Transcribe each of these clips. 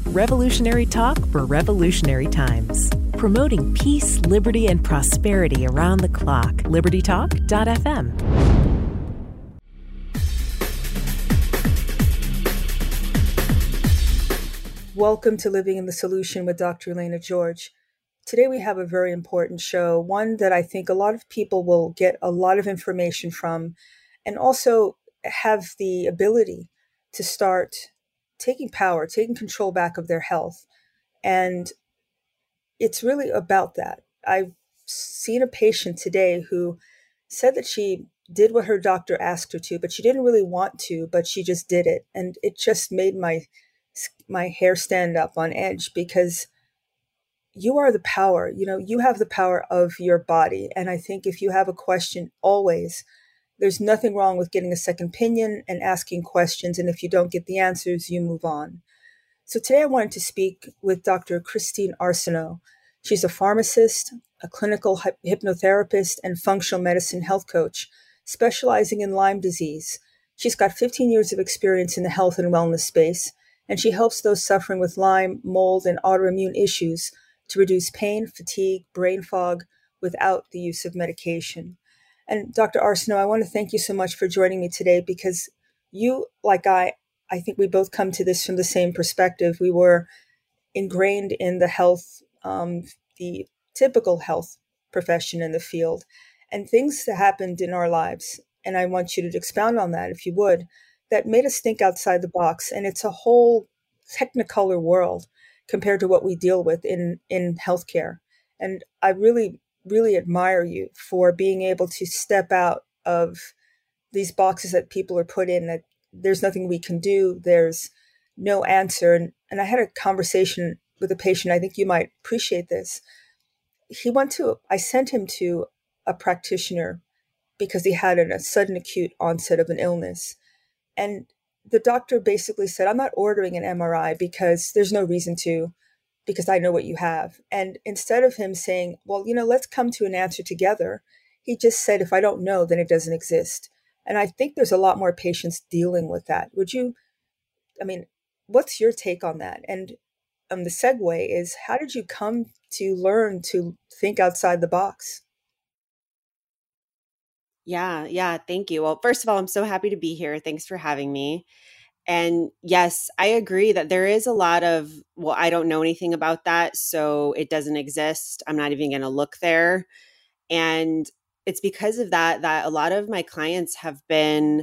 Revolutionary talk for revolutionary times. Promoting peace, liberty, and prosperity around the clock. LibertyTalk.fm. Welcome to Living in the Solution with Dr. Elena George. Today we have a very important show, one that I think a lot of people will get a lot of information from, and also have the ability to start taking power, taking control back of their health. And it's really about that. I've seen a patient today who said that she did what her doctor asked her to, but she didn't really want to, but she just did it. And it just made my hair stand up on edge, because you are the power. You have the power of your body. And I think if you have a question, always, there's nothing wrong with getting a second opinion and asking questions. And if you don't get the answers, you move on. So today I wanted to speak with Dr. Christine Arsenault. She's a pharmacist, a clinical hypnotherapist, and functional medicine health coach, specializing in Lyme disease. She's got 15 years of experience in the health and wellness space, and she helps those suffering with Lyme, mold, and autoimmune issues to reduce pain, fatigue, brain fog without the use of medication. And Dr. Arsenault, I want to thank you so much for joining me today, because you, like I think we both come to this from the same perspective. We were ingrained in the health, the typical health profession in the field, and things that happened in our lives. And I want you to expound on that, if you would, that made us think outside the box. And it's a whole technicolor world compared to what we deal with in healthcare. And I really, really admire you for being able to step out of these boxes that people are put in, that there's nothing we can do, there's no answer. And I had a conversation with a patient, I think you might appreciate this. I sent him to a practitioner because he had a sudden acute onset of an illness. And the doctor basically said, I'm not ordering an MRI because there's no reason to, because I know what you have. And instead of him saying, well, let's come to an answer together, he just said, if I don't know, then it doesn't exist. And I think there's a lot more patients dealing with that. What's your take on that? And the segue is, how did you come to learn to think outside the box? Yeah. Thank you. Well, first of all, I'm so happy to be here. Thanks for having me. And yes, I agree that there is a lot of, well, I don't know anything about that, so it doesn't exist. I'm not even going to look there. And it's because of that a lot of my clients have been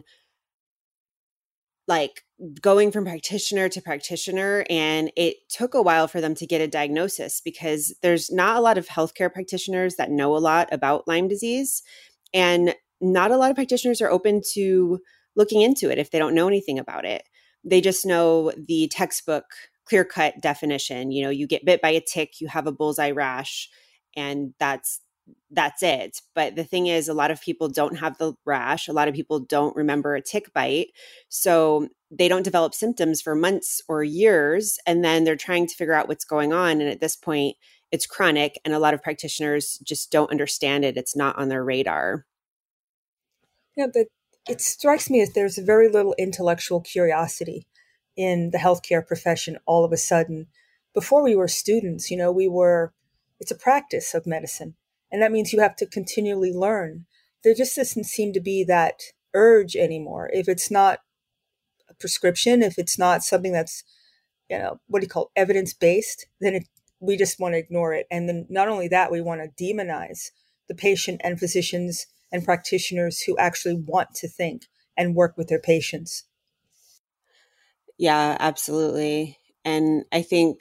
like going from practitioner to practitioner, and it took a while for them to get a diagnosis, because there's not a lot of healthcare practitioners that know a lot about Lyme disease, and not a lot of practitioners are open to looking into it if they don't know anything about it. They just know the textbook clear-cut definition. You get bit by a tick, you have a bullseye rash, and that's it. But the thing is, a lot of people don't have the rash. A lot of people don't remember a tick bite. So they don't develop symptoms for months or years. And then they're trying to figure out what's going on. And at this point, it's chronic. And a lot of practitioners just don't understand it. It's not on their radar. Yeah, but it strikes me as there's very little intellectual curiosity in the healthcare profession all of a sudden. Before we were students, it's a practice of medicine. And that means you have to continually learn. There just doesn't seem to be that urge anymore. If it's not a prescription, if it's not something that's, evidence-based, then we just want to ignore it. And then not only that, we want to demonize the patient and physicians and practitioners who actually want to think and work with their patients. Yeah, absolutely. And I think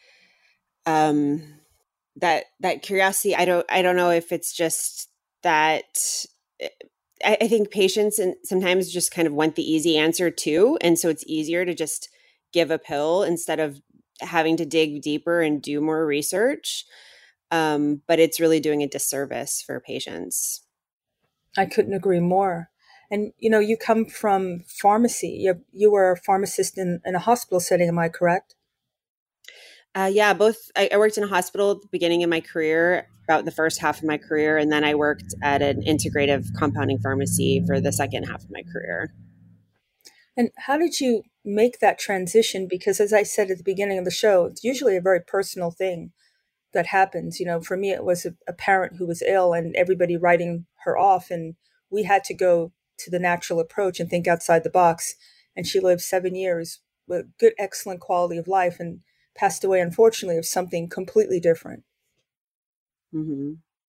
that curiosity, I don't know if it's just that I think patients and sometimes just kind of want the easy answer too. And so it's easier to just give a pill instead of having to dig deeper and do more research. But it's really doing a disservice for patients. I couldn't agree more. And, you come from pharmacy. You were a pharmacist in a hospital setting, am I correct? Yeah, both. I worked in a hospital at the beginning of my career, about the first half of my career, and then I worked at an integrative compounding pharmacy for the second half of my career. And how did you make that transition? Because as I said at the beginning of the show, it's usually a very personal thing that happens. For me, it was a parent who was ill and everybody writing her off. And we had to go to the natural approach and think outside the box. And she lived 7 years with good, excellent quality of life and passed away, unfortunately, of something completely different. Mm-hmm.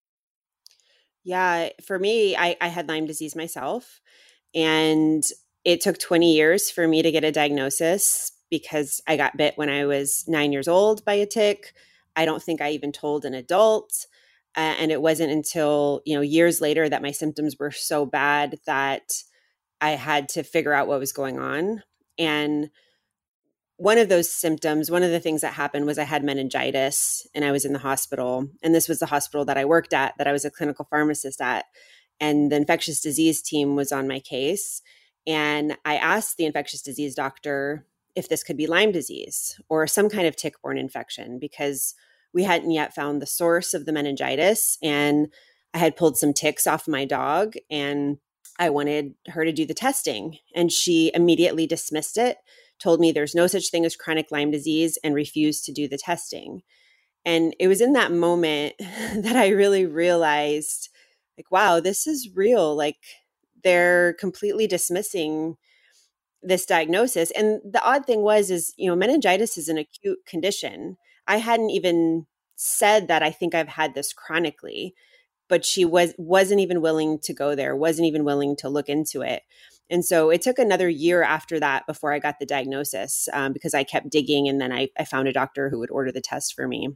Yeah, for me, I had Lyme disease myself, and it took 20 years for me to get a diagnosis because I got bit when I was 9 years old by a tick. I don't think I even told an adult. And it wasn't until, years later that my symptoms were so bad that I had to figure out what was going on. And one of those symptoms, one of the things that happened was I had meningitis and I was in the hospital. And this was the hospital that I worked at, that I was a clinical pharmacist at. And the infectious disease team was on my case. And I asked the infectious disease doctor if this could be Lyme disease or some kind of tick-borne infection, because we hadn't yet found the source of the meningitis. And I had pulled some ticks off my dog and I wanted her to do the testing. And she immediately dismissed it, told me there's no such thing as chronic Lyme disease, and refused to do the testing. And it was in that moment that I really realized, like, wow, this is real. Like, they're completely dismissing this diagnosis. And the odd thing is, meningitis is an acute condition. I hadn't even said that I think I've had this chronically, but she wasn't even willing to go there, wasn't even willing to look into it. And so it took another year after that before I got the diagnosis, because I kept digging, and then I found a doctor who would order the test for me.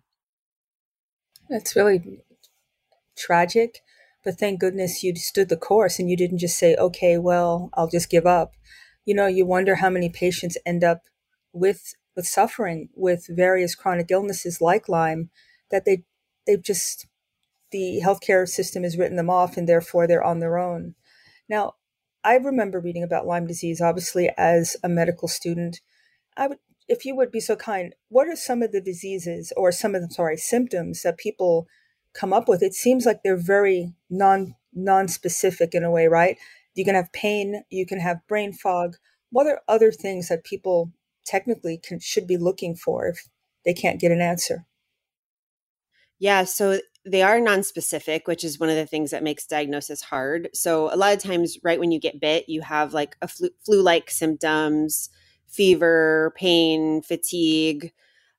That's really tragic, but thank goodness you stood the course and you didn't just say, okay, well, I'll just give up. You wonder how many patients end up with suffering with various chronic illnesses like Lyme, that they've just, the healthcare system has written them off and therefore they're on their own. Now, I remember reading about Lyme disease, obviously, as a medical student. If you would be so kind, what are some of the diseases or some of the, symptoms that people come up with? It seems like they're very non-specific in a way, right? You can have pain, you can have brain fog. What are other things that people technically should be looking for if they can't get an answer? Yeah, so they are nonspecific, which is one of the things that makes diagnosis hard. So a lot of times, right when you get bit, you have like a flu-like symptoms, fever, pain, fatigue,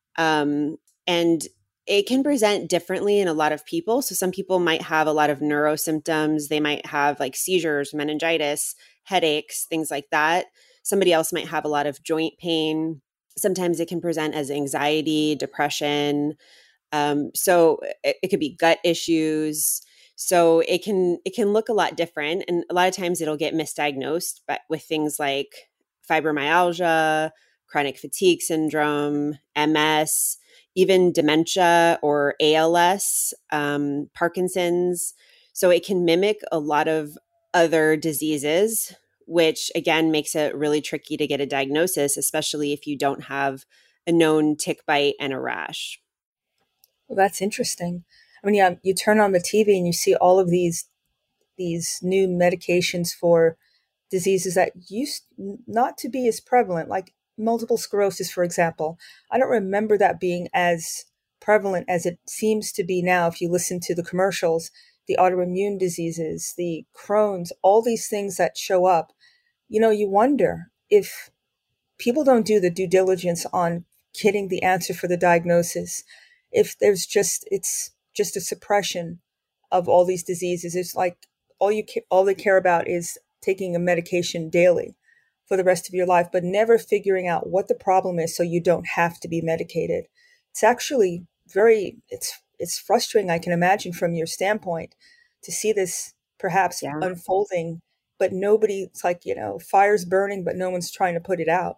and it can present differently in a lot of people. So some people might have a lot of neuro symptoms. They might have like seizures, meningitis, headaches, things like that. Somebody else might have a lot of joint pain. Sometimes it can present as anxiety, depression. So it could be gut issues. So it can look a lot different, and a lot of times it'll get misdiagnosed, but with things like fibromyalgia, chronic fatigue syndrome, MS, even dementia or ALS, Parkinson's. So it can mimic a lot of other diseases, which again makes it really tricky to get a diagnosis, especially if you don't have a known tick bite and a rash. Well, that's interesting. I mean, yeah, you turn on the TV and you see all of these new medications for diseases that used not to be as prevalent, like multiple sclerosis, for example. I don't remember that being as prevalent as it seems to be now. If you listen to the commercials, the autoimmune diseases, the Crohn's, all these things that show up, you wonder if people don't do the due diligence on getting the answer for the diagnosis. If it's just a suppression of all these diseases. It's like all they care about is taking a medication daily for the rest of your life, but never figuring out what the problem is so you don't have to be medicated. It's actually it's frustrating, I can imagine, from your standpoint, to see this perhaps unfolding, but it's like, fire's burning, but no one's trying to put it out.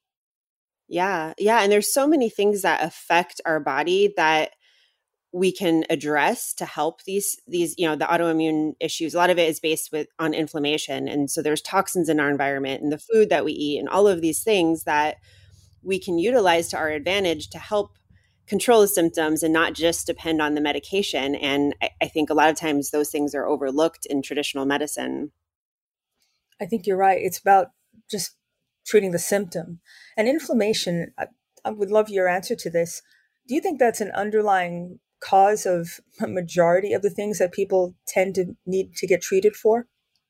Yeah. Yeah. And there's so many things that affect our body that we can address to help these, the autoimmune issues. A lot of it is based on inflammation. And so there's toxins in our environment and the food that we eat and all of these things that we can utilize to our advantage to help control the symptoms and not just depend on the medication. And I think a lot of times those things are overlooked in traditional medicine. I think you're right. It's about just treating the symptom. And inflammation, I would love your answer to this. Do you think that's an underlying cause of a majority of the things that people tend to need to get treated for?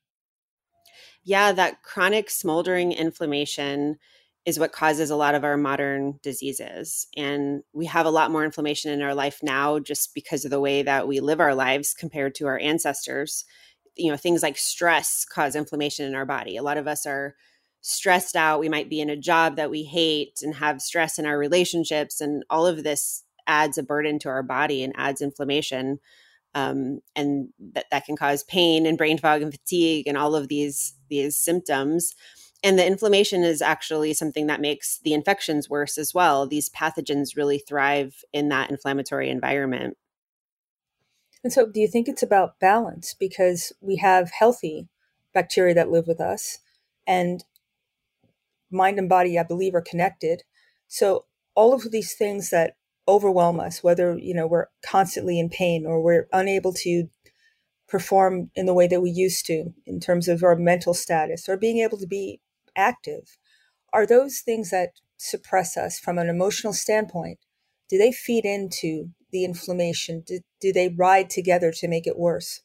Yeah, that chronic smoldering inflammation is what causes a lot of our modern diseases. And we have a lot more inflammation in our life now just because of the way that we live our lives compared to our ancestors. Things like stress cause inflammation in our body. A lot of us are stressed out. We might be in a job that we hate and have stress in our relationships. And all of this adds a burden to our body and adds inflammation. And that can cause pain and brain fog and fatigue and all of these symptoms. And the inflammation is actually something that makes the infections worse as well. These pathogens really thrive in that inflammatory environment. And so, do you think it's about balance? Because we have healthy bacteria that live with us, and mind and body, I believe, are connected. So, all of these things that overwhelm us, whether we're constantly in pain or we're unable to perform in the way that we used to in terms of our mental status or being able to be active, are those things that suppress us from an emotional standpoint? Do they feed into the inflammation? Do they ride together to make it worse?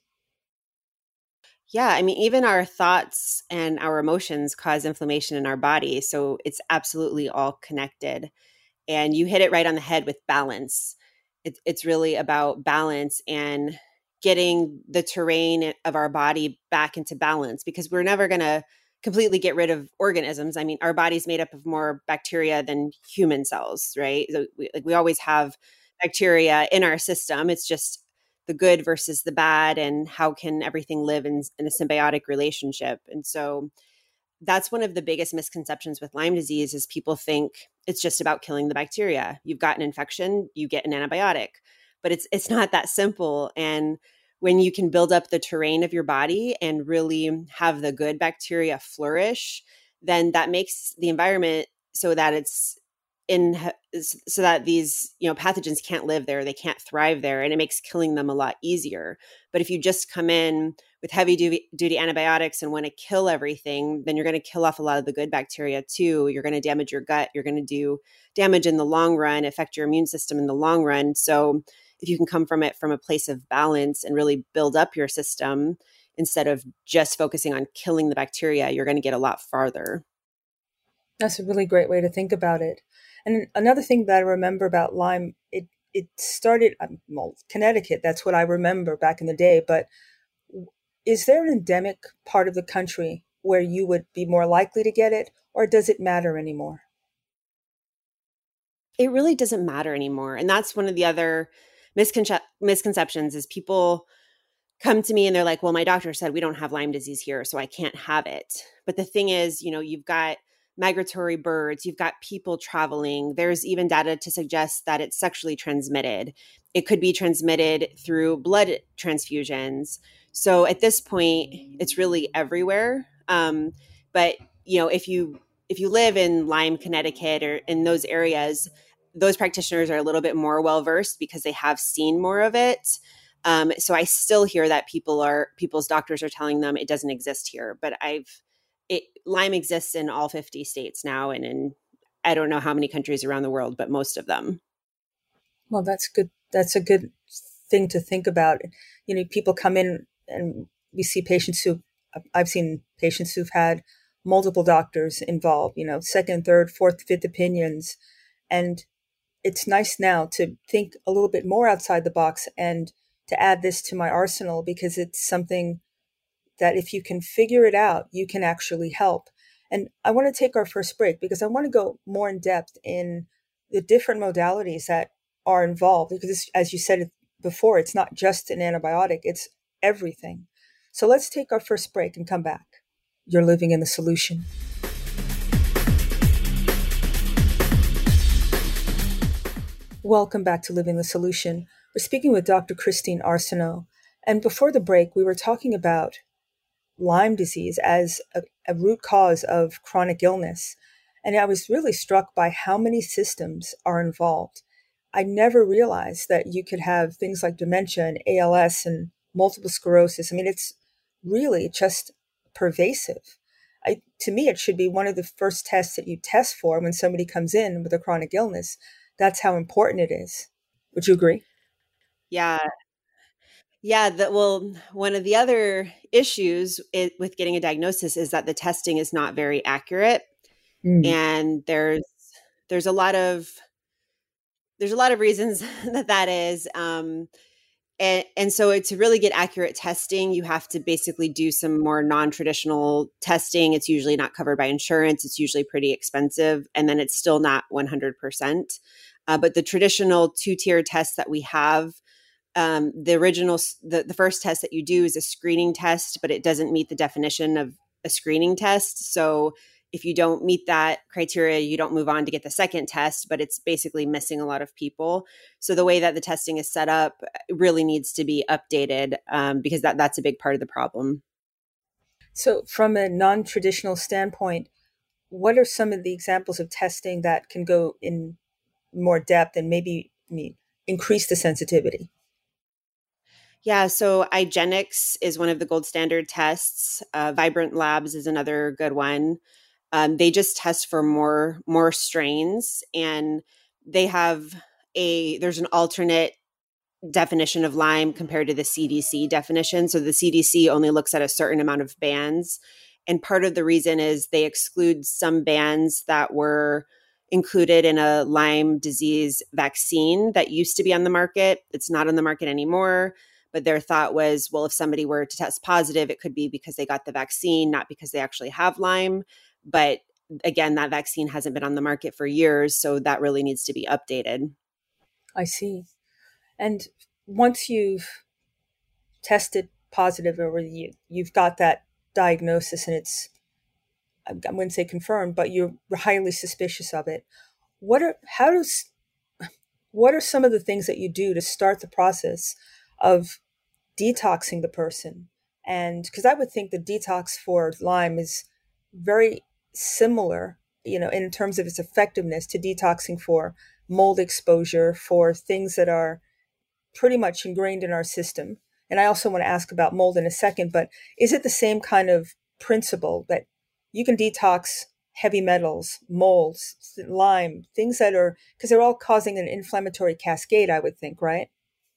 Yeah, I mean, even our thoughts and our emotions cause inflammation in our body. So it's absolutely all connected. And you hit it right on the head with balance. It's really about balance and getting the terrain of our body back into balance, because we're never going to completely get rid of organisms. I mean, our body's made up of more bacteria than human cells, right? So we always have bacteria in our system. It's just the good versus the bad, and how can everything live in a symbiotic relationship. And so that's one of the biggest misconceptions with Lyme disease is people think it's just about killing the bacteria. You've got an infection, you get an antibiotic, but it's not that simple. And when you can build up the terrain of your body and really have the good bacteria flourish, then that makes the environment so that it's in so that these pathogens can't live there, they can't thrive there, and it makes killing them a lot easier. But if you just come in with heavy duty antibiotics and want to kill everything, then you're going to kill off a lot of the good bacteria too. You're going to damage your gut, you're going to do damage in the long run, affect your immune system in the long run. So if you can come from it from a place of balance and really build up your system instead of just focusing on killing the bacteria, you're going to get a lot farther. That's a really great way to think about it. And another thing that I remember about Lyme, it started, Connecticut, that's what I remember back in the day. But is there an endemic part of the country where you would be more likely to get it, or does it matter anymore? It really doesn't matter anymore. And that's one of the other misconceptions is people come to me and they're like, well, my doctor said we don't have Lyme disease here, so I can't have it. But the thing is, you've got migratory birds, you've got people traveling. There's even data to suggest that it's sexually transmitted. It could be transmitted through blood transfusions. So at this point, it's really everywhere. But if you live in Lyme, Connecticut, or in those areas, those practitioners are a little bit more well versed because they have seen more of it. So I still hear that people's doctors are telling them it doesn't exist here, but Lyme exists in all 50 states now, and in I don't know how many countries around the world, but most of them. Well, that's good. That's a good thing to think about. People come in and we see I've seen patients who've had multiple doctors involved, second, third, fourth, fifth opinions. And it's nice now to think a little bit more outside the box and to add this to my arsenal, because it's something that if you can figure it out, you can actually help. And I want to take our first break because I want to go more in depth in the different modalities that are involved. Because as you said before, it's not just an antibiotic, it's everything. So let's take our first break and come back. You're living in the solution. Welcome back to Living the Solution. We're speaking with Dr. Christine Arsenault. And before the break, we were talking about Lyme disease as a root cause of chronic illness. And I was really struck by how many systems are involved. I never realized that you could have things like dementia and ALS and multiple sclerosis. I mean, it's really just pervasive. To me, it should be one of the first tests that you test for when somebody comes in with a chronic illness. That's how important it is. Would you agree? Yeah. Yeah, well, one of the other issues with getting a diagnosis is that the testing is not very accurate, Mm. and there's a lot of reasons that is. And so to really get accurate testing, you have to basically do some more non-traditional testing. It's usually not covered by insurance. It's usually pretty expensive. And then it's still not 100%. But the traditional two-tier tests that we have, the first test that you do is a screening test, but it doesn't meet the definition of a screening test. So if you don't meet that criteria, you don't move on to get the second test, but it's basically missing a lot of people. So the way that the testing is set up really needs to be updated, because that's a big part of the problem. So from a non-traditional standpoint, what are some of the examples of testing that can go in more depth and maybe increase the sensitivity? Yeah, so IGeneX is one of the gold standard tests. Vibrant Labs is another good one. They just test for more strains, and they have there's an alternate definition of Lyme compared to the CDC definition. So the CDC only looks at a certain amount of bands, and part of the reason is they exclude some bands that were included in a Lyme disease vaccine that used to be on the market. It's not on the market anymore. But their thought was, well, if somebody were to test positive, it could be because they got the vaccine, not because they actually have Lyme. But again, that vaccine hasn't been on the market for years, so that really needs to be updated. I see. And once you've tested positive, or you've got that diagnosis and it's, I wouldn't say confirmed, but you're highly suspicious of it, what are some of the things that you do to start the process of detoxing the person? And because I would think the detox for Lyme is very similar, in terms of its effectiveness, to detoxing for mold exposure, for things that are pretty much ingrained in our system. And I also want to ask about mold in a second, but is it the same kind of principle that you can detox heavy metals, molds, Lyme, things that are, because they're all causing an inflammatory cascade, I would think, right?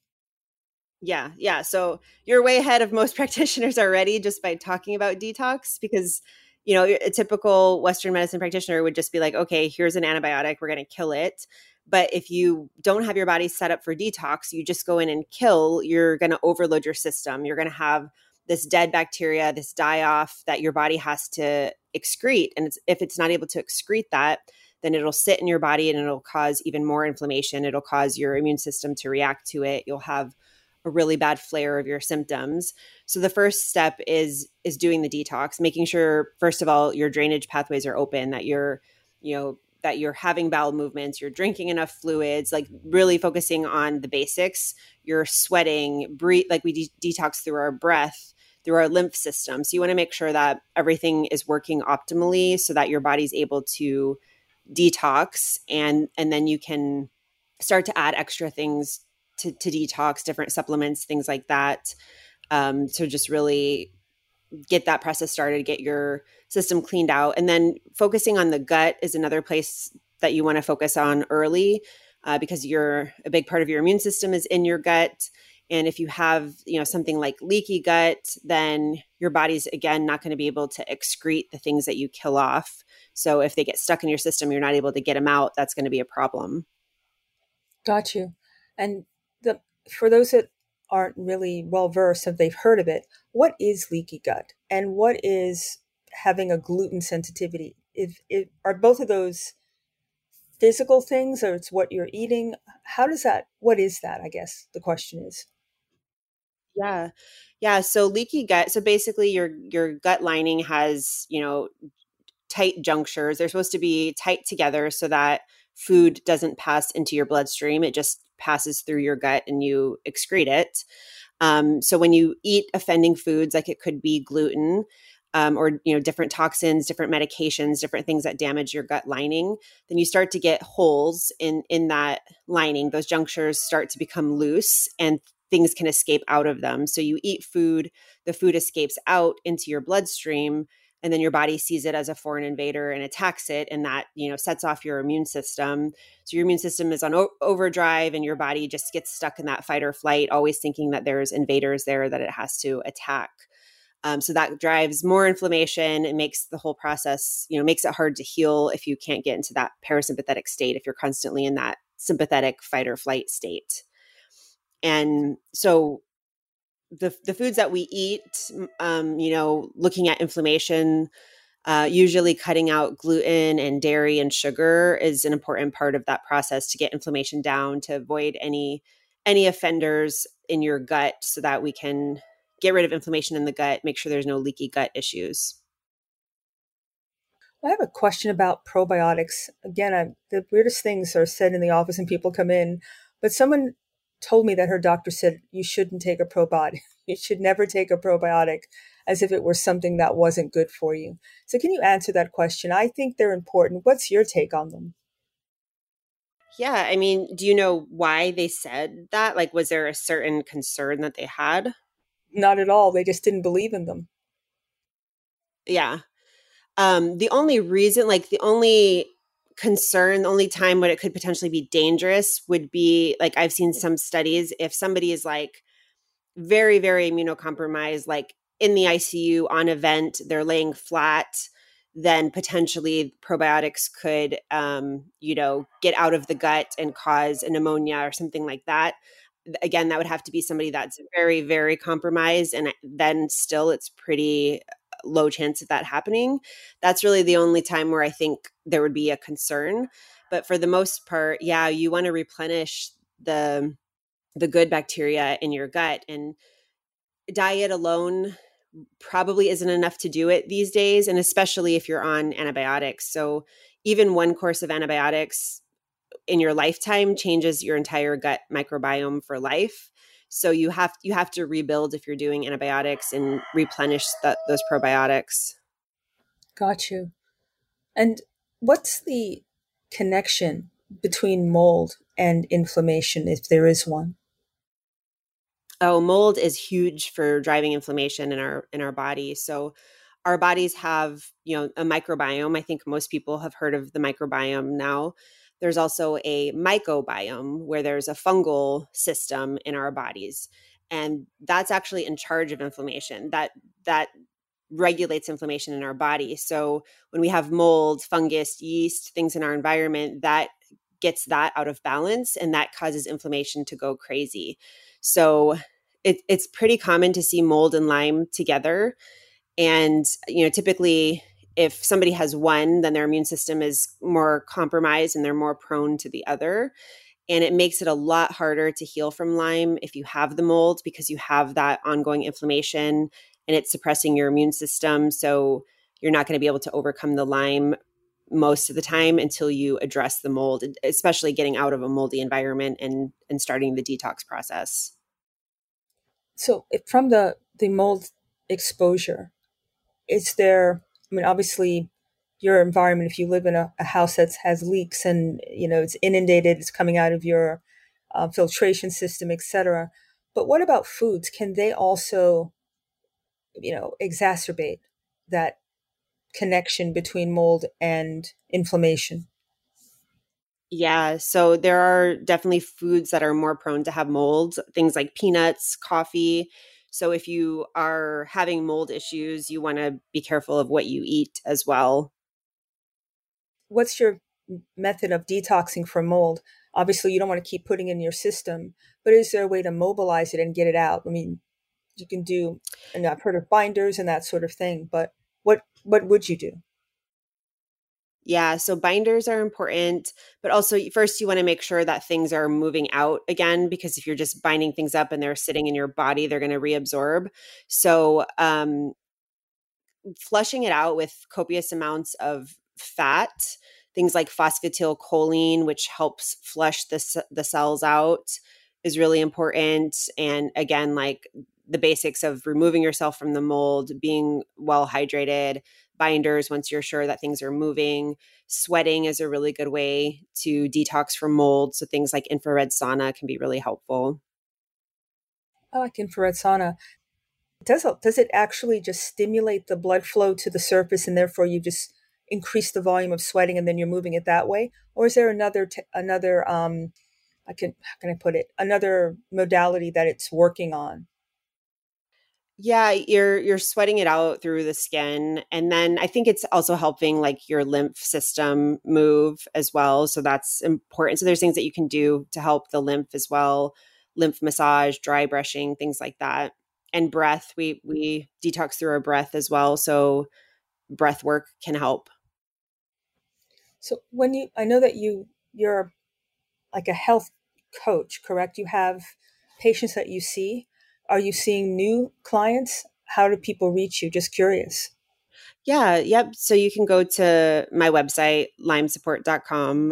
Yeah. So you're way ahead of most practitioners already just by talking about detox, because a typical Western medicine practitioner would just be like, okay, here's an antibiotic, we're going to kill it. But if you don't have your body set up for detox, you just go in and kill, you're going to overload your system. You're going to have this dead bacteria, this die-off that your body has to excrete. And if it's not able to excrete that, then it'll sit in your body and it'll cause even more inflammation. It'll cause your immune system to react to it. You'll have a really bad flare of your symptoms. So the first step is doing the detox, making sure, first of all, your drainage pathways are open, that you're having bowel movements, you're drinking enough fluids, like really focusing on the basics. You're sweating, breathe, like we detox through our breath, through our lymph system. So you want to make sure that everything is working optimally so that your body's able to detox, and then you can start to add extra things to detox, different supplements, things like that. So just really get that process started, get your system cleaned out. And then focusing on the gut is another place that you want to focus on early, because a big part of your immune system is in your gut. And if you have, something like leaky gut, then your body's, again, not going to be able to excrete the things that you kill off. So if they get stuck in your system, you're not able to get them out. That's going to be a problem. Got you. And for those that aren't really well versed, if they've heard of it, what is leaky gut and what is having a gluten sensitivity? Are both of those physical things, or it's what you're eating? What is that? I guess the question is. Yeah. So leaky gut. So basically your gut lining has, tight junctures. They're supposed to be tight together so that food doesn't pass into your bloodstream. It just passes through your gut and you excrete it. So when you eat offending foods, like it could be gluten, or different toxins, different medications, different things that damage your gut lining, then you start to get holes in that lining. Those junctures start to become loose and things can escape out of them. So you eat food, the food escapes out into your bloodstream. and then your body sees it as a foreign invader and attacks it, and that, sets off your immune system. So your immune system is on overdrive, and your body just gets stuck in that fight or flight, always thinking that there's invaders there that it has to attack. So that drives more inflammation. It makes the whole process, makes it hard to heal if you can't get into that parasympathetic state, if you're constantly in that sympathetic fight or flight state. And so the foods that we eat, looking at inflammation, usually cutting out gluten and dairy and sugar is an important part of that process to get inflammation down, to avoid any offenders in your gut, so that we can get rid of inflammation in the gut, make sure there's no leaky gut issues. I have a question about probiotics. Again, the weirdest things are said in the office and people come in, but someone told me that her doctor said you shouldn't take a probiotic. You should never take a probiotic, as if it were something that wasn't good for you. So can you answer that question? I think they're important. What's your take on them? Yeah, I mean, do you know why they said that? Like, was there a certain concern that they had? Not at all. They just didn't believe in them. Yeah. The only reason, like the only concern, the only time when it could potentially be dangerous would be, like, I've seen some studies, if somebody is like very, very immunocompromised, like in the ICU on a vent, they're laying flat, then potentially probiotics could, get out of the gut and cause a pneumonia or something like that. Again, that would have to be somebody that's very, very compromised. And then still it's pretty low chance of that happening. That's really the only time where I think there would be a concern. But for the most part, yeah, you want to replenish the good bacteria in your gut, and diet alone probably isn't enough to do it these days, and especially if you're on antibiotics. So even one course of antibiotics in your lifetime changes your entire gut microbiome for life. So you have to rebuild if you're doing antibiotics and replenish those probiotics. Got you. And what's the connection between mold and inflammation, if there is one? Oh, mold is huge for driving inflammation in our body. So our bodies have, a microbiome. I think most people have heard of the microbiome now. There's also a mycobiome, where there's a fungal system in our bodies. And that's actually in charge of inflammation. That regulates inflammation in our body. So when we have mold, fungus, yeast, things in our environment, that gets that out of balance, and that causes inflammation to go crazy. So it's pretty common to see mold and Lyme together. And, typically if somebody has one, then their immune system is more compromised and they're more prone to the other. And it makes it a lot harder to heal from Lyme if you have the mold, because you have that ongoing inflammation and it's suppressing your immune system. So you're not going to be able to overcome the Lyme most of the time until you address the mold, especially getting out of a moldy environment and starting the detox process. So from the mold exposure, is there, I mean, obviously your environment, if you live in a house that has leaks and, it's inundated, it's coming out of your filtration system, etc. But what about foods? Can they also, exacerbate that connection between mold and inflammation? Yeah, so there are definitely foods that are more prone to have mold, things like peanuts, coffee. So if you are having mold issues, you want to be careful of what you eat as well. What's your method of detoxing from mold? Obviously, you don't want to keep putting it in your system, but is there a way to mobilize it and get it out? I mean, you can do, and I've heard of binders and that sort of thing, but what would you do? Yeah, so binders are important, but also first you want to make sure that things are moving out again, because if you're just binding things up and they're sitting in your body, they're going to reabsorb. So flushing it out with copious amounts of fat, things like phosphatidylcholine, which helps flush the cells out, is really important. And again, like the basics of removing yourself from the mold, being well hydrated, binders once you're sure that things are moving. Sweating is a really good way to detox from mold. So things like infrared sauna can be really helpful. I like infrared sauna. Does it actually just stimulate the blood flow to the surface, and therefore you just increase the volume of sweating, and then you're moving it that way? Or is there another how can I put it, another modality that it's working on? Yeah, you're sweating it out through the skin. And then I think it's also helping like your lymph system move as well. So that's important. So there's things that you can do to help the lymph as well. Lymph massage, dry brushing, things like that. And breath, we detox through our breath as well. So breath work can help. So I know that you're like a health coach, correct? You have patients that you see. Are you seeing new clients? How do people reach you? Just curious. Yeah, yep. So you can go to my website, lymesupport.com.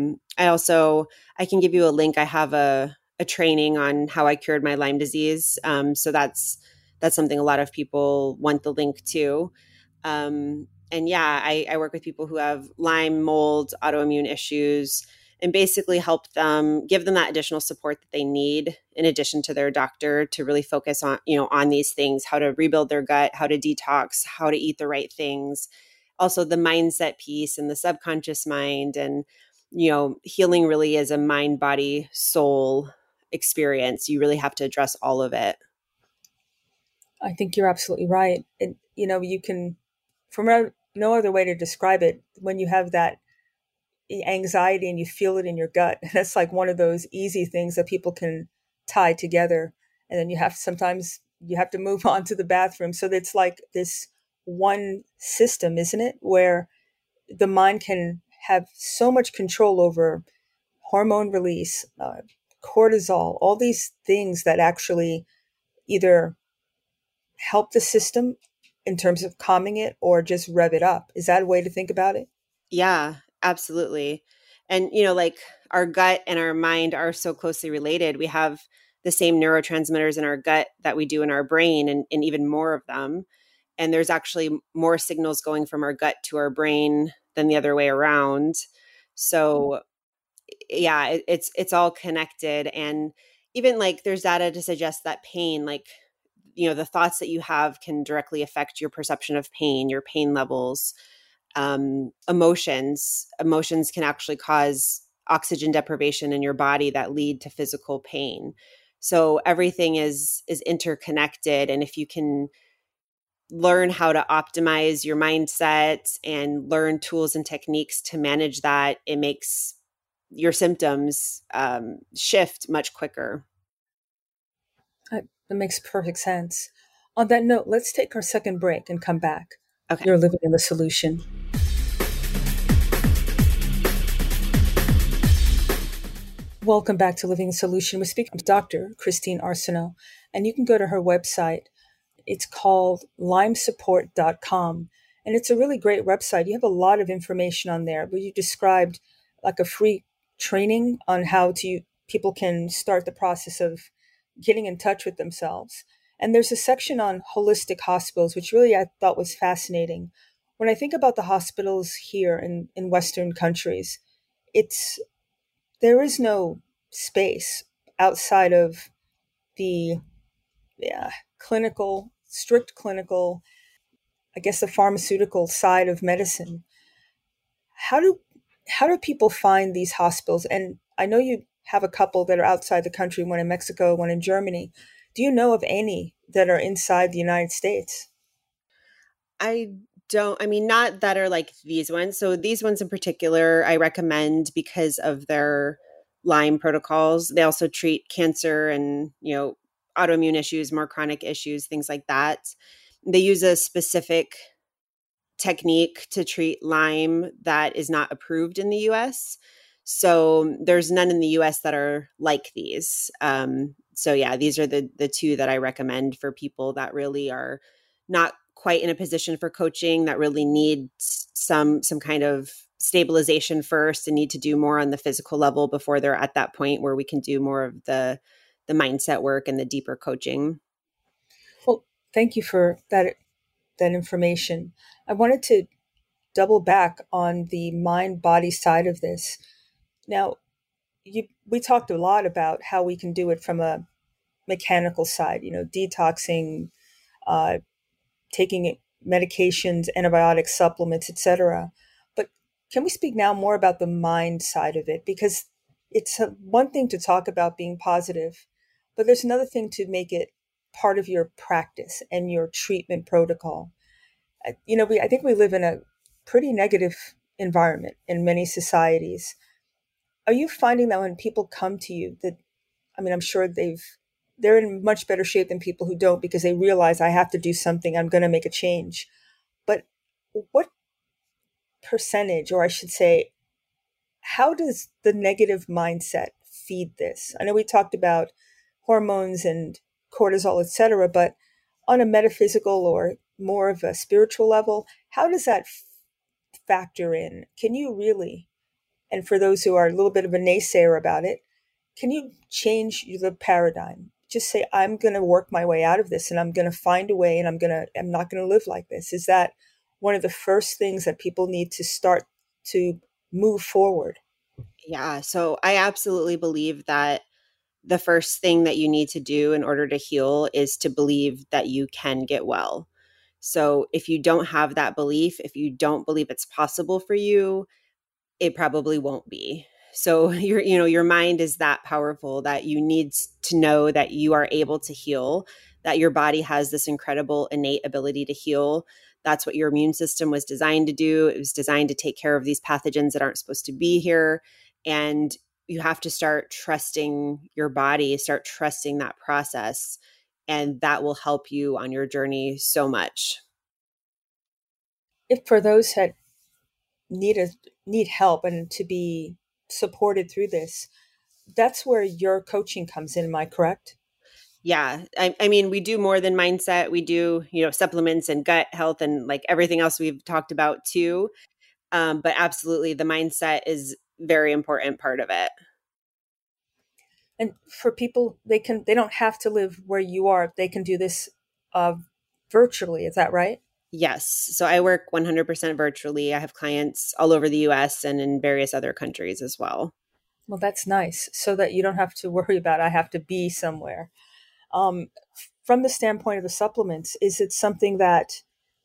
I can give you a link. I have a training on how I cured my Lyme disease. So that's something a lot of people want the link to. And yeah, I work with people who have Lyme, mold, autoimmune issues, and basically help them, give them that additional support that they need in addition to their doctor to really focus on, on these things, how to rebuild their gut, how to detox, how to eat the right things. Also the mindset piece and the subconscious mind, and, healing really is a mind, body, soul experience. You really have to address all of it. I think you're absolutely right. And, you can, from no other way to describe it, when you have that anxiety and you feel it in your gut, that's like one of those easy things that people can tie together. And then sometimes you have to move on to the bathroom. So it's like this one system, isn't it? Where the mind can have so much control over hormone release, cortisol, all these things that actually either help the system in terms of calming it or just rev it up. Is that a way to think about it? Yeah, absolutely. And, like our gut and our mind are so closely related. We have the same neurotransmitters in our gut that we do in our brain, and even more of them. And there's actually more signals going from our gut to our brain than the other way around. So yeah, it's all connected. And even like there's data to suggest that pain, like, the thoughts that you have can directly affect your perception of pain, your pain levels. Emotions can actually cause oxygen deprivation in your body that lead to physical pain. So everything is interconnected. And if you can learn how to optimize your mindset and learn tools and techniques to manage that, it makes your symptoms shift much quicker. That makes perfect sense. On that note, let's take our second break and come back. Okay. You're living in the solution. Welcome back to Living the Solution. We're speaking with Dr. Christine Arsenault, and you can go to her website. It's called lymesupport.com, and it's a really great website. You have a lot of information on there, but you described like a free training on how people can start the process of getting in touch with themselves. And there's a section on holistic hospitals, which really I thought was fascinating. When I think about the hospitals here in Western countries, there is no space outside of the strict clinical, I guess the pharmaceutical side of medicine. How do people find these hospitals? And I know you have a couple that are outside the country, one in Mexico, one in Germany. Do you know of any that are inside the United States? I not that are like these ones. So these ones in particular, I recommend because of their Lyme protocols. They also treat cancer and, autoimmune issues, more chronic issues, things like that. They use a specific technique to treat Lyme that is not approved in the US. So there's none in the US that are like these. So yeah, these are the two that I recommend for people that really are not quite in a position for coaching, that really need some kind of stabilization first and need to do more on the physical level before they're at that point where we can do more of the mindset work and the deeper coaching. Well, thank you for that information. I wanted to double back on the mind body side of this. Now, we talked a lot about how we can do it from a mechanical side, detoxing, taking medications, antibiotics, supplements, etc. But can we speak now more about the mind side of it? Because it's one thing to talk about being positive, but there's another thing to make it part of your practice and your treatment protocol. I think we live in a pretty negative environment in many societies. Are you finding that when people come to you that, I mean, I'm sure they're in much better shape than people who don't because they realize I have to do something, I'm going to make a change. But what percentage, or I should say, how does the negative mindset feed this? I know we talked about hormones and cortisol, etc., but on a metaphysical or more of a spiritual level, how does that factor in? Can you really, and for those who are a little bit of a naysayer about it, can you change the paradigm? Just say, I'm going to work my way out of this and I'm going to find a way and I'm not going to live like this. Is that one of the first things that people need to start to move forward? Yeah. So I absolutely believe that the first thing that you need to do in order to heal is to believe that you can get well. So if you don't have that belief, if you don't believe it's possible for you, it probably won't be. So your mind is that powerful that you need to know that you are able to heal, that your body has this incredible innate ability to heal. That's what your immune system was designed to do. It was designed to take care of these pathogens that aren't supposed to be here. And you have to start trusting your body, start trusting that process. And that will help you on your journey so much. If for those that need help and to be supported through this, that's where your coaching comes in. Am I correct? Yeah. I mean, we do more than mindset. We do, supplements and gut health and like everything else we've talked about too. But absolutely the mindset is very important part of it. And for people, they don't have to live where you are. They can do this virtually. Is that right? Yes. So I work 100% virtually. I have clients all over the US and in various other countries as well. Well, that's nice, so that you don't have to worry about I have to be somewhere. From the standpoint of the supplements, is it something that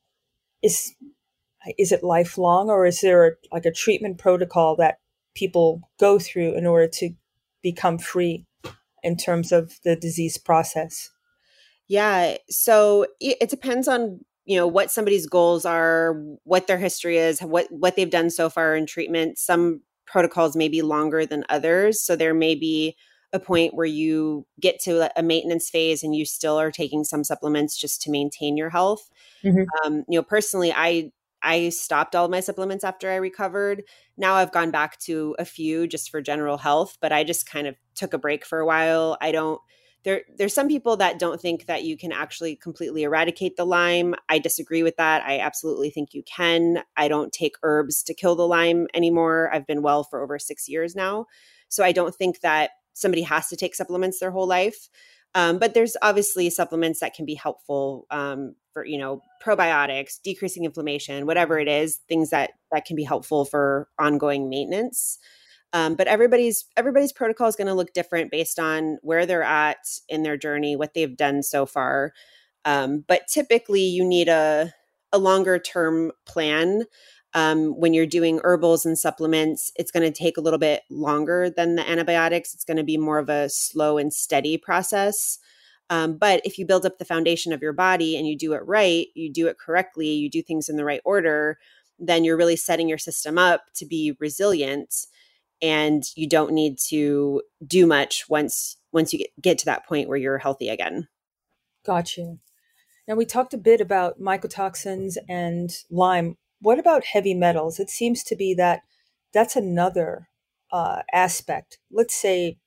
is is it lifelong, or is there like a treatment protocol that people go through in order to become free in terms of the disease process? Yeah. So it depends on, what somebody's goals are, what their history is, what they've done so far in treatment. Some protocols may be longer than others. So there may be a point where you get to a maintenance phase and you still are taking some supplements just to maintain your health. Personally, I stopped all my supplements after I recovered. Now I've gone back to a few just for general health, but I just kind of took a break for a while. There's some people that don't think that you can actually completely eradicate the Lyme. I disagree with that. I absolutely think you can. I don't take herbs to kill the Lyme anymore. I've been well for over 6 years now. So I don't think that somebody has to take supplements their whole life. But there's obviously supplements that can be helpful for, probiotics, decreasing inflammation, whatever it is, things that can be helpful for ongoing maintenance. But everybody's protocol is going to look different based on where they're at in their journey, what they've done so far. But typically you need a longer term plan. When you're doing herbals and supplements, it's going to take a little bit longer than the antibiotics. It's going to be more of a slow and steady process. But if you build up the foundation of your body and you do it right, you do it correctly, you do things in the right order, then you're really setting your system up to be resilient. And you don't need to do much once you get to that point where you're healthy again. Gotcha. Now, we talked a bit about mycotoxins and Lyme. What about heavy metals? It seems to be that that's another aspect. Let's say,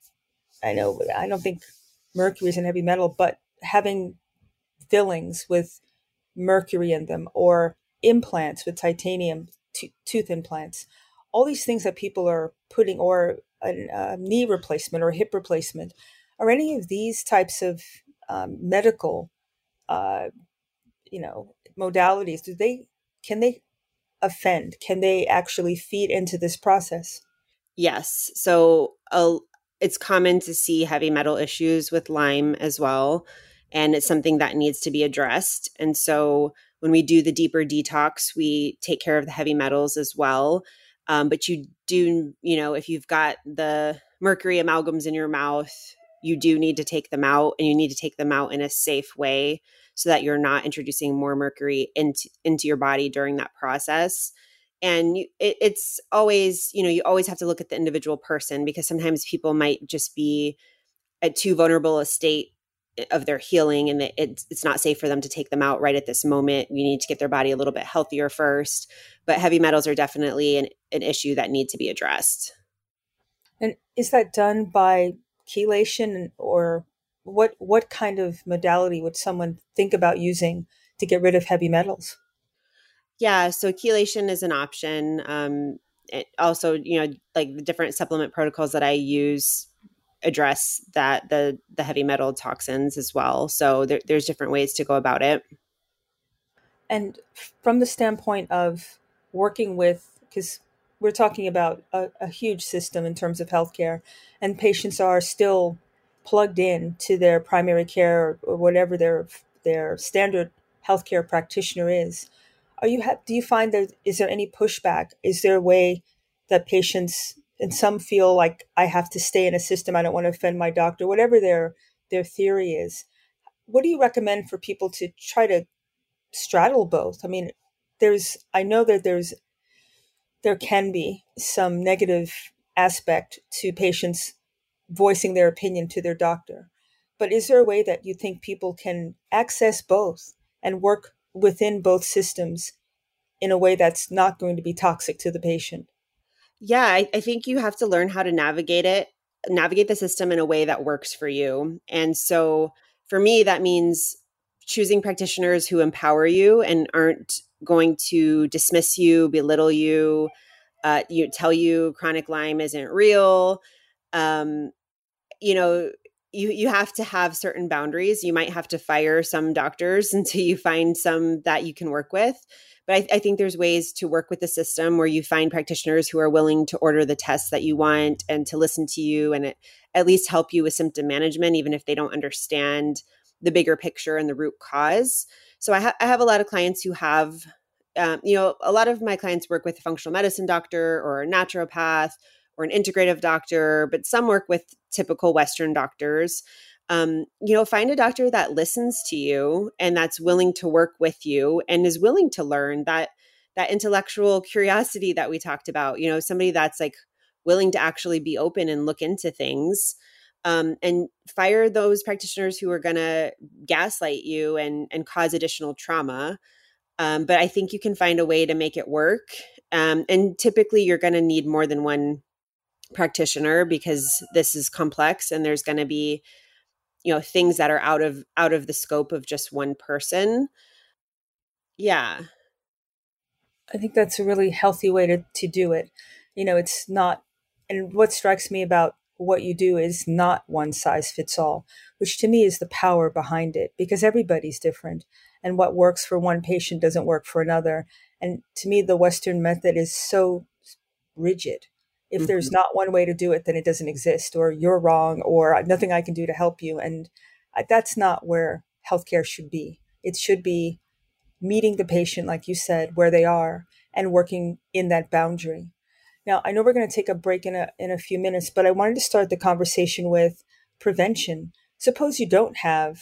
I don't think mercury is a heavy metal, but having fillings with mercury in them or implants with titanium, tooth implants, all these things that people are putting, or a knee replacement or a hip replacement, are any of these types of medical uh, modalities, can they offend? Can they actually feed into this process? Yes. So it's common to see heavy metal issues with Lyme as well. and it's something that needs to be addressed. And so when we do the deeper detox, we take care of the heavy metals as well. But you do, if you've got the mercury amalgams in your mouth, you do need to take them out, and you need to take them out in a safe way so that you're not introducing more mercury into your body during that process. And it's always, you always have to look at the individual person, because sometimes people might just be at too vulnerable a state of their healing, and it's not safe for them to take them out right at this moment. You need to get their body a little bit healthier first. But heavy metals are definitely an issue that need to be addressed. And is that done by chelation, or what kind of modality would someone think about using to get rid of heavy metals? Yeah, so chelation is an option. Also, like the different supplement protocols that I use address the heavy metal toxins as well. So there's different ways to go about it. And from the standpoint of working with, because we're talking about a huge system in terms of healthcare, and patients are still plugged in to their primary care or whatever their standard healthcare practitioner is. Do you find that is there any pushback? Is there a way that patients, and some feel like I have to stay in a system, I don't want to offend my doctor, whatever their theory is. What do you recommend for people to try to straddle both? I mean, I know that there can be some negative aspect to patients voicing their opinion to their doctor. But is there a way that you think people can access both and work within both systems in a way that's not going to be toxic to the patient? Yeah, I think you have to learn how to navigate the system in a way that works for you. And so for me, that means choosing practitioners who empower you and aren't going to dismiss you, belittle you, tell you chronic Lyme isn't real. You have to have certain boundaries. You might have to fire some doctors until you find some that you can work with. But I think there's ways to work with the system where you find practitioners who are willing to order the tests that you want and to listen to you and at least help you with symptom management, even if they don't understand the bigger picture and the root cause. So I have a lot of clients who have, a lot of my clients work with a functional medicine doctor or a naturopath or an integrative doctor, but some work with typical Western doctors. Find a doctor that listens to you and that's willing to work with you and is willing to learn that intellectual curiosity that we talked about, somebody that's like willing to actually be open and look into things, and fire those practitioners who are going to gaslight you and cause additional trauma. But I think you can find a way to make it work. And typically you're going to need more than one practitioner because this is complex and there's going to be things that are out of the scope of just one person. Yeah. I think that's a really healthy way to do it. It's not, and what strikes me about what you do is not one size fits all, which to me is the power behind it, because everybody's different and what works for one patient doesn't work for another. And to me, the Western method is so rigid. If there's not one way to do it, then it doesn't exist, or you're wrong, or nothing I can do to help you. And that's not where healthcare should be. It should be meeting the patient, like you said, where they are and working in that boundary. Now, I know we're going to take a break in a few minutes, but I wanted to start the conversation with prevention. Suppose you don't have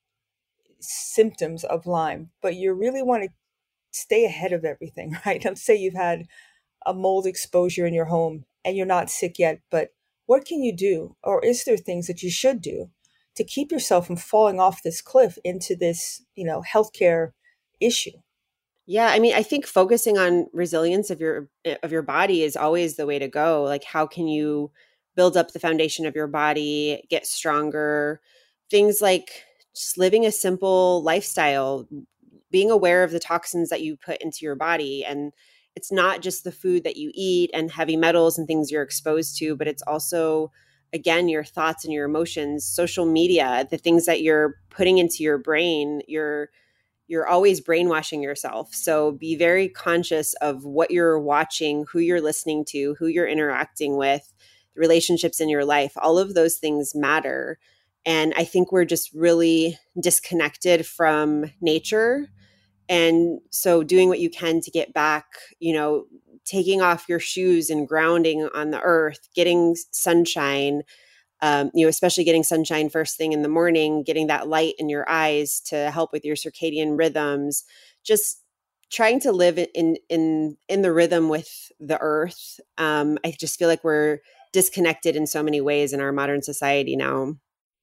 symptoms of Lyme, but you really want to stay ahead of everything, right? Let's say you've had a mold exposure in your home and you're not sick yet, but what can you do? Or is there things that you should do to keep yourself from falling off this cliff into this, healthcare issue? Yeah, I mean, I think focusing on resilience of your body is always the way to go. Like, how can you build up the foundation of your body, get stronger? Things like just living a simple lifestyle, being aware of the toxins that you put into your body. And it's not just the food that you eat and heavy metals and things you're exposed to, but it's also, again, your thoughts and your emotions, social media, the things that you're putting into your brain. You're always brainwashing yourself. So be very conscious of what you're watching, who you're listening to, who you're interacting with, the relationships in your life. All of those things matter. And I think we're just really disconnected from nature. And so doing what you can to get back, taking off your shoes and grounding on the earth, getting sunshine, especially getting sunshine first thing in the morning, getting that light in your eyes to help with your circadian rhythms, just trying to live in the rhythm with the earth. I just feel like we're disconnected in so many ways in our modern society now.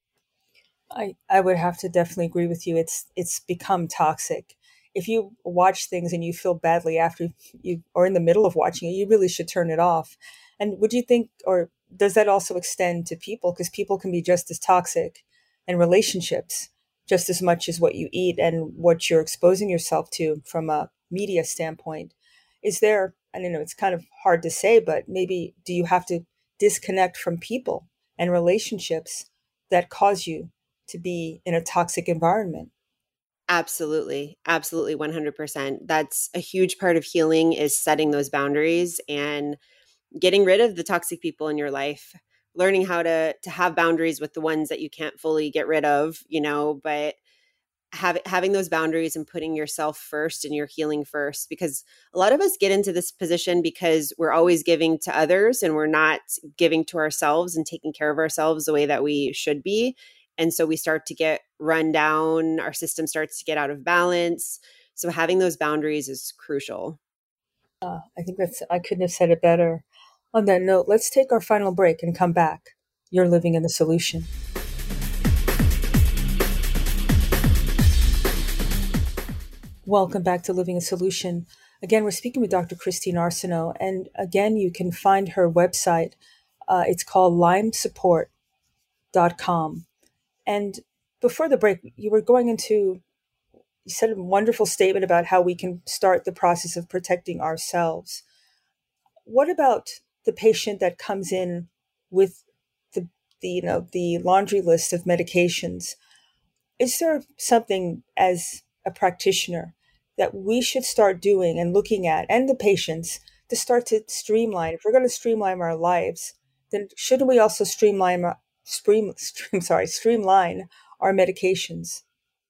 I would have to definitely agree with you. It's become toxic. If you watch things and you feel badly after you or in the middle of watching it, you really should turn it off. And would you think, or does that also extend to people? Because people can be just as toxic, and relationships just as much as what you eat and what you're exposing yourself to from a media standpoint. Is there, I don't know, it's kind of hard to say, but maybe do you have to disconnect from people and relationships that cause you to be in a toxic environment? Absolutely. Absolutely. 100%. That's a huge part of healing, is setting those boundaries and getting rid of the toxic people in your life, learning how to have boundaries with the ones that you can't fully get rid of, but having those boundaries and putting yourself first and your healing first, because a lot of us get into this position because we're always giving to others and we're not giving to ourselves and taking care of ourselves the way that we should be. And so we start to get run down, our system starts to get out of balance. So having those boundaries is crucial. I think I couldn't have said it better. On that note, let's take our final break and come back. You're living in the solution. Welcome back to Living a Solution. Again, we're speaking with Dr. Christine Arsenault, and again, you can find her website. It's called lymesupport.com. And before the break, you said a wonderful statement about how we can start the process of protecting ourselves. What about the patient that comes in with the laundry list of medications? Is there something as a practitioner that we should start doing and looking at, and the patients, to start to streamline? If we're going to streamline our lives, then shouldn't we also streamline our medications?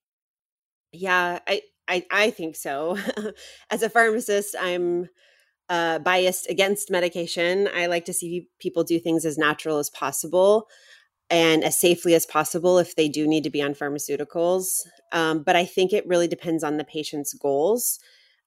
Yeah, I think so. As a pharmacist, I'm biased against medication. I like to see people do things as natural as possible and as safely as possible if they do need to be on pharmaceuticals. But I think it really depends on the patient's goals.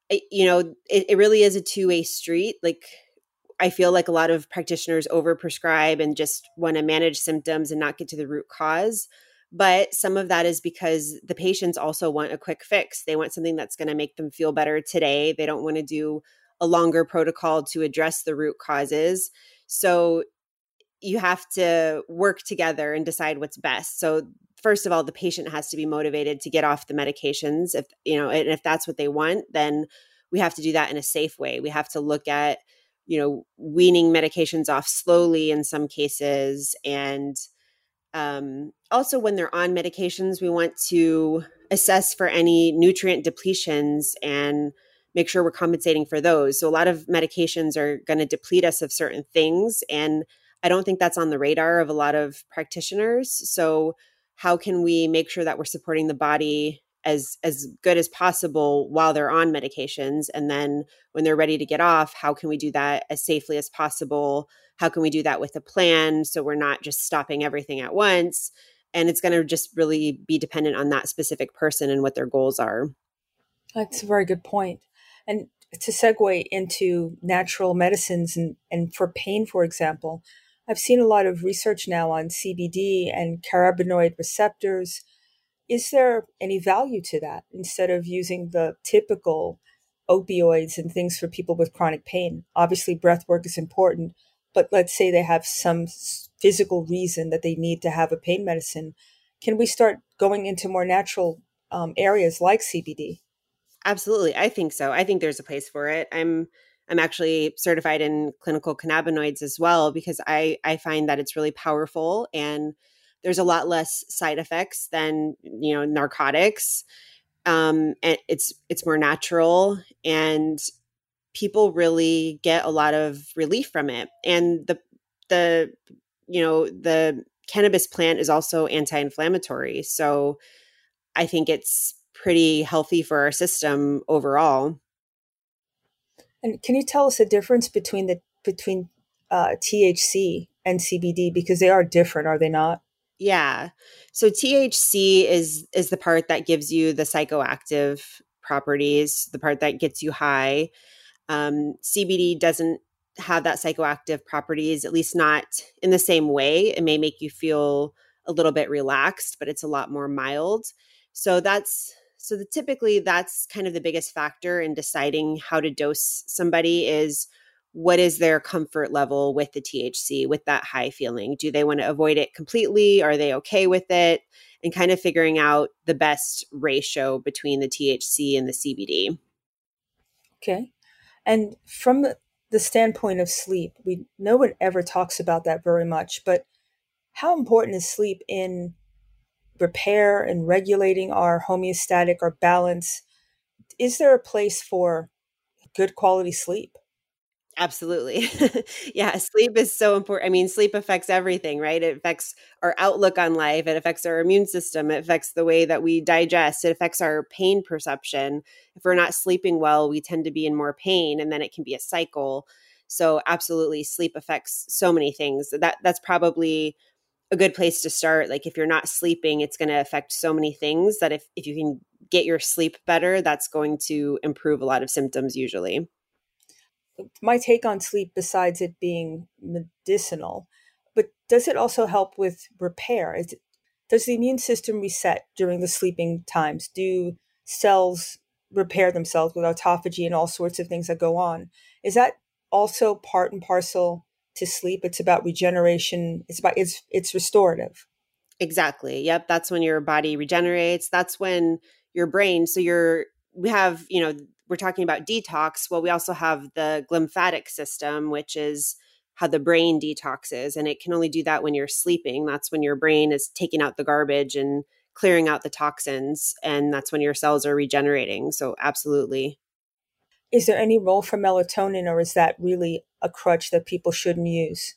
It really is a two-way street. Like, I feel like a lot of practitioners overprescribe and just want to manage symptoms and not get to the root cause. But some of that is because the patients also want a quick fix. They want something that's going to make them feel better today. They don't want to do a longer protocol to address the root causes. So you have to work together and decide what's best. So first of all, the patient has to be motivated to get off the medications. And if that's what they want, then we have to do that in a safe way. We have to look at, weaning medications off slowly in some cases. And also when they're on medications, we want to assess for any nutrient depletions and make sure we're compensating for those. So a lot of medications are going to deplete us of certain things. And I don't think that's on the radar of a lot of practitioners. So how can we make sure that we're supporting the body as good as possible while they're on medications? And then when they're ready to get off, how can we do that as safely as possible? How can we do that with a plan so we're not just stopping everything at once? And it's going to just really be dependent on that specific person and what their goals are. That's a very good point. And to segue into natural medicines and for pain, for example, I've seen a lot of research now on CBD and cannabinoid receptors. Is there any value to that instead of using the typical opioids and things for people with chronic pain? Obviously, breath work is important, but let's say they have some physical reason that they need to have a pain medicine. Can we start going into more natural areas like CBD? Absolutely. I think so. I think there's a place for it. I'm actually certified in clinical cannabinoids as well, because I find that it's really powerful and there's a lot less side effects than, narcotics. And it's more natural, and people really get a lot of relief from it. And the cannabis plant is also anti-inflammatory. So I think it's pretty healthy for our system overall. And can you tell us the difference between THC and CBD, because they are different, are they not? Yeah. So THC is the part that gives you the psychoactive properties, the part that gets you high. CBD doesn't have that psychoactive properties, at least not in the same way. It may make you feel a little bit relaxed, but it's a lot more mild. Typically that's kind of the biggest factor in deciding how to dose somebody is what is their comfort level with the THC, with that high feeling? Do they want to avoid it completely? Are they okay with it? And kind of figuring out the best ratio between the THC and the CBD. Okay. And from the standpoint of sleep, no one ever talks about that very much, but how important is sleep in repair and regulating our homeostatic or balance? Is there a place for good quality sleep? Absolutely. Yeah, sleep is so important. I mean, sleep affects everything, right? It affects our outlook on life. It affects our immune system. It affects the way that we digest. It affects our pain perception. If we're not sleeping well, we tend to be in more pain, and then it can be a cycle. So absolutely, sleep affects so many things. That's probably a good place to start. Like if you're not sleeping, it's going to affect so many things that if you can get your sleep better, that's going to improve a lot of symptoms usually. My take on sleep, besides it being medicinal, but does it also help with repair? Does the immune system reset during the sleeping times? Do cells repair themselves with autophagy and all sorts of things that go on? Is that also part and parcel to sleep? It's about regeneration. It's restorative. Exactly. Yep. That's when your body regenerates. That's when your brain. We have, we're talking about detox. Well, we also have the glymphatic system, which is how the brain detoxes. And it can only do that when you're sleeping. That's when your brain is taking out the garbage and clearing out the toxins. And that's when your cells are regenerating. So, absolutely. Is there any role for melatonin, or is that really a crutch that people shouldn't use?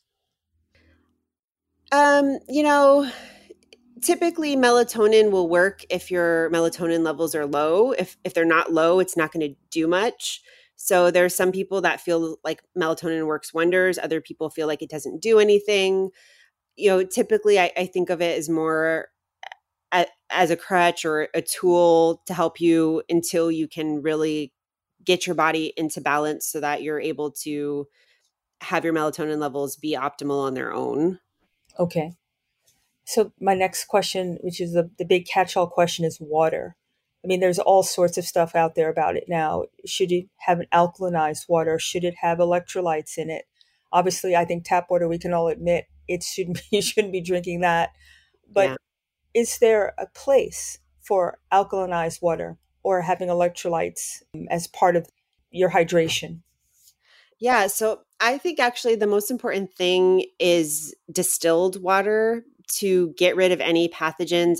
Um, you know, Typically melatonin will work if your melatonin levels are low. If they're not low, it's not going to do much. So there's some people that feel like melatonin works wonders. Other people feel like it doesn't do anything. Typically I think of it as more as a crutch or a tool to help you until you can really get your body into balance so that you're able to have your melatonin levels be optimal on their own. Okay. So my next question, which is the big catch-all question, is water. I mean, there's all sorts of stuff out there about it now. Should you have an alkalinized water? Should it have electrolytes in it? Obviously, I think tap water, we can all admit it shouldn't be, you shouldn't be drinking that. Yeah. But is there a place for alkalinized water or having electrolytes as part of your hydration? Yeah, so I think actually the most important thing is distilled water to get rid of any pathogens,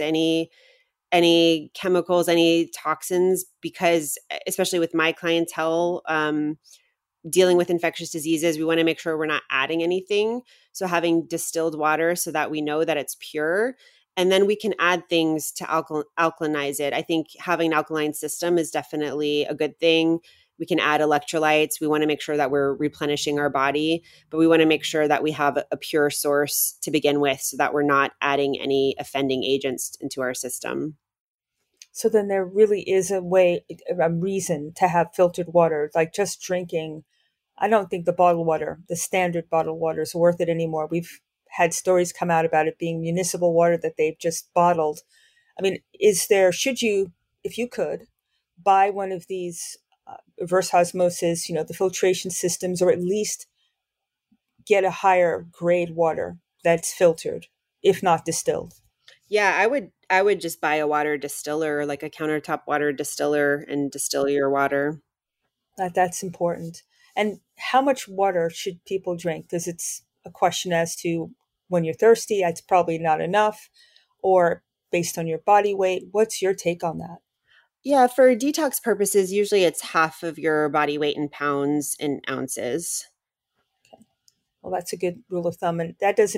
any chemicals, any toxins, because especially with my clientele, dealing with infectious diseases, we want to make sure we're not adding anything. So having distilled water so that we know that it's pure. And then we can add things to alkalinize it. I think having an alkaline system is definitely a good thing. We can add electrolytes. We want to make sure that we're replenishing our body, but we want to make sure that we have a pure source to begin with so that we're not adding any offending agents into our system. So then there really is a reason to have filtered water, like just drinking. I don't think the standard bottled water is worth it anymore. We've had stories come out about it being municipal water that they've just bottled. I mean, should you, if you could, buy one of these reverse osmosis, the filtration systems, or at least get a higher grade water that's filtered, if not distilled? Yeah, I would just buy a water distiller, like a countertop water distiller, and distill your water. That's important. And how much water should people drink? Because it's a question as to when you're thirsty, it's probably not enough, or based on your body weight. What's your take on that? Yeah, for detox purposes, usually it's half of your body weight in pounds and ounces. Well, that's a good rule of thumb. And that doesn't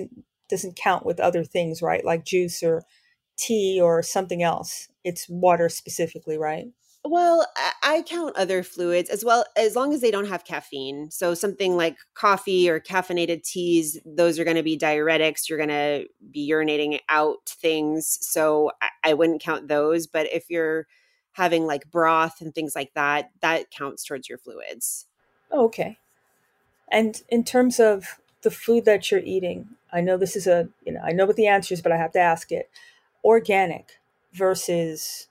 doesn't count with other things, right? Like juice or tea or something else. It's water specifically, right? Well, I count other fluids as well, as long as they don't have caffeine. So something like coffee or caffeinated teas, those are going to be diuretics. You're going to be urinating out things. So I wouldn't count those. But if you're having like broth and things like that, that counts towards your fluids. Oh, okay. And in terms of the food that you're eating, I know this is I know what the answer is, but I have to ask it. Organic versus,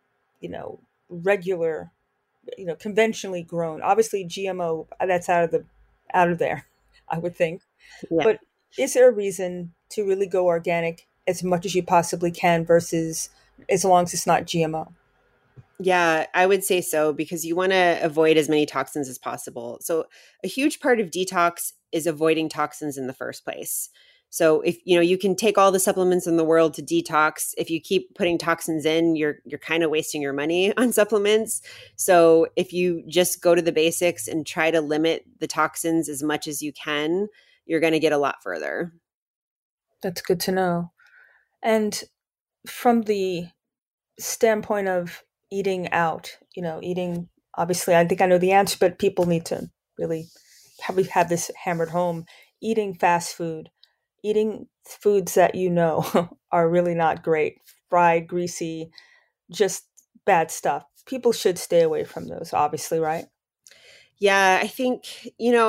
regular, conventionally grown. Obviously GMO, that's out of there, I would think. Yeah. But is there a reason to really go organic as much as you possibly can versus as long as it's not GMO? Yeah, I would say so, because you want to avoid as many toxins as possible. So a huge part of detox is avoiding toxins in the first place. So if you can take all the supplements in the world to detox, if you keep putting toxins in, you're kind of wasting your money on supplements. So if you just go to the basics and try to limit the toxins as much as you can, you're going to get a lot further. That's good to know. And from the standpoint of eating out, eating, obviously, I think I know the answer, but people need to really have this hammered home. Eating fast food, eating foods that are really not great, fried, greasy, just bad stuff. People should stay away from those, obviously, right? Yeah, I think,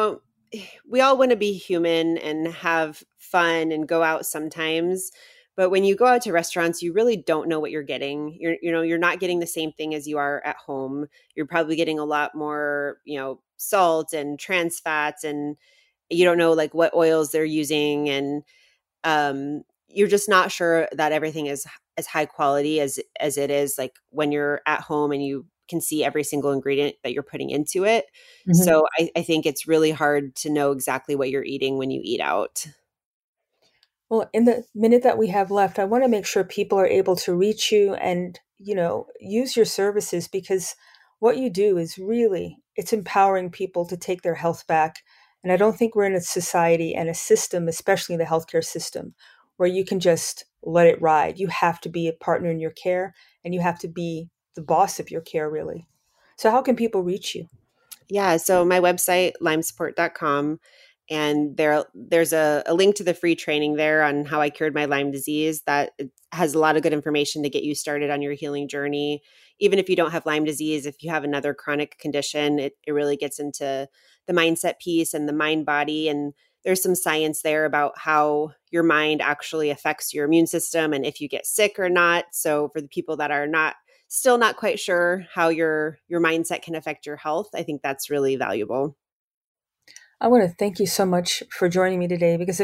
we all want to be human and have fun and go out sometimes. But when you go out to restaurants, you really don't know what you're getting. You're not getting the same thing as you are at home. You're probably getting a lot more, salt and trans fats, and you don't know like what oils they're using. And you're just not sure that everything is as high quality as it is like when you're at home and you can see every single ingredient that you're putting into it. Mm-hmm. So I think it's really hard to know exactly what you're eating when you eat out. Well, in the minute that we have left, I want to make sure people are able to reach you and, use your services, because what you do is it's empowering people to take their health back. And I don't think we're in a society and a system, especially the healthcare system, where you can just let it ride. You have to be a partner in your care, and you have to be the boss of your care, really. So how can people reach you? Yeah. So my website, lymesupport.com. And there's a link to the free training there on how I cured my Lyme disease that has a lot of good information to get you started on your healing journey. Even if you don't have Lyme disease, if you have another chronic condition, it really gets into the mindset piece and the mind body. And there's some science there about how your mind actually affects your immune system and if you get sick or not. So for the people that are still not quite sure how your mindset can affect your health, I think that's really valuable. I want to thank you so much for joining me today, because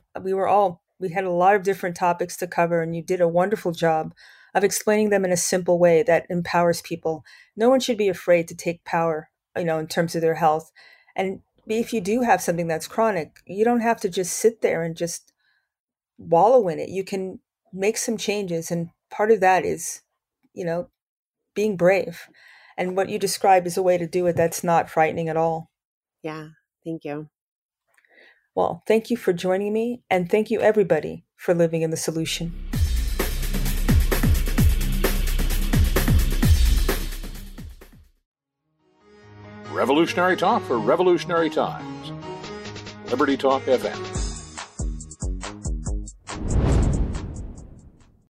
we had a lot of different topics to cover, and you did a wonderful job of explaining them in a simple way that empowers people. No one should be afraid to take power, in terms of their health. And if you do have something that's chronic, you don't have to just sit there and just wallow in it. You can make some changes. And part of that is, being brave. And what you described is a way to do it that's not frightening at all. Yeah. Thank you. Well, thank you for joining me, and thank you everybody for living in the solution. Revolutionary talk for revolutionary times. Liberty Talk FM.